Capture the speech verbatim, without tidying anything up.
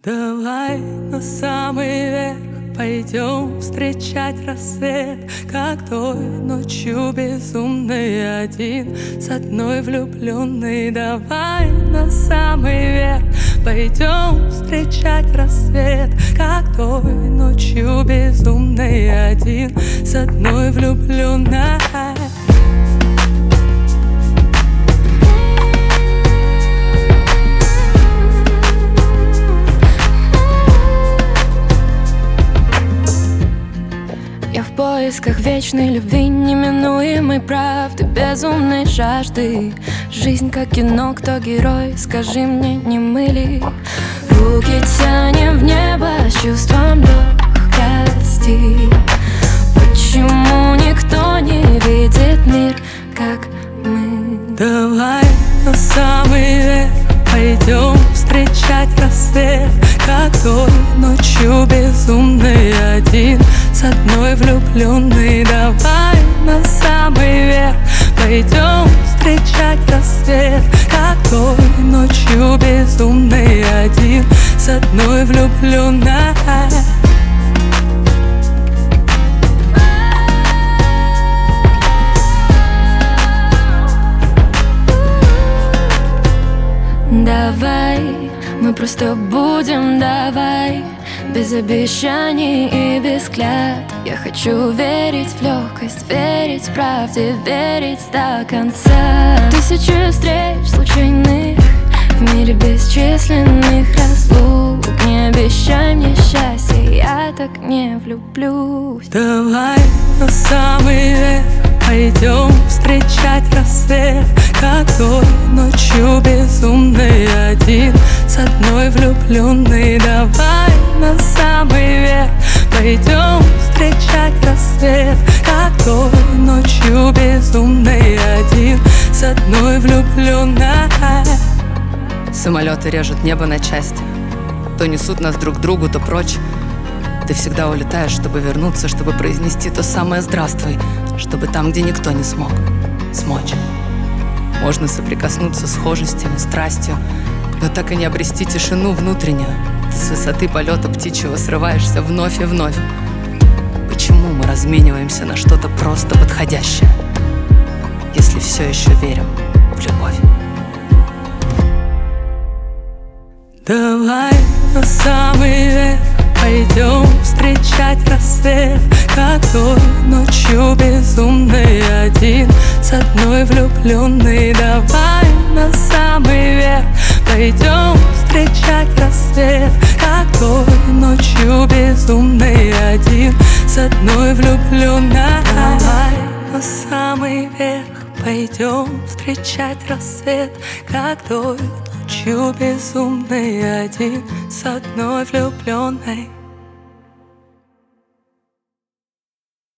Давай на самый верх пойдем встречать рассвет, как той ночью безумный один с одной влюбленной. Давай на самый верх пойдем встречать рассвет, как той ночью безумный один с одной влюбленной. Я в поисках вечной любви, неминуемой правды, безумной жажды. Жизнь как кино, кто герой, скажи мне, не мы ли? Руки тянем в небо с чувством легкости. Почему никто не видит мир, как мы? Давай на самый верх пойдем встречать рассвет, как той ночью безумный один с одной влюбленной. Давай на самый верх пойдем встречать рассвет, как той ночью безумный один с одной влюбленной. Давай, мы просто будем, давай, без обещаний и без клятв. Я хочу верить в легкость, верить в правде, верить до конца. Тысячи встреч случайных в мире бесчисленных разлук. Не обещай мне счастья, я так не влюблюсь. Давай на самый верх пойдем встречать рассвет, как той ночью безумный один с одной влюбленной. Давай на самый верх пойдем встречать рассвет, как той ночью безумный один с одной влюбленной. Самолеты режут небо на части, то несут нас друг к другу, то прочь. Ты всегда улетаешь, чтобы вернуться, чтобы произнести то самое «здравствуй», чтобы там, где никто не смог, смочь. Можно соприкоснуться схожестями, страстью, но так и не обрести тишину внутреннюю. Ты с высоты полета птичьего срываешься вновь и вновь. Почему мы размениваемся на что-то просто подходящее, если все еще верим в любовь? Давай на самый верх пойдем встречать рассвет, как той ночью безумный один с одной влюбленной. Давай на самый верх пойдем встречать рассвет, как той ночью безумный один с одной влюбленной. Давай на самый верх пойдем встречать рассвет, как той ночью безумный один с одной влюбленной.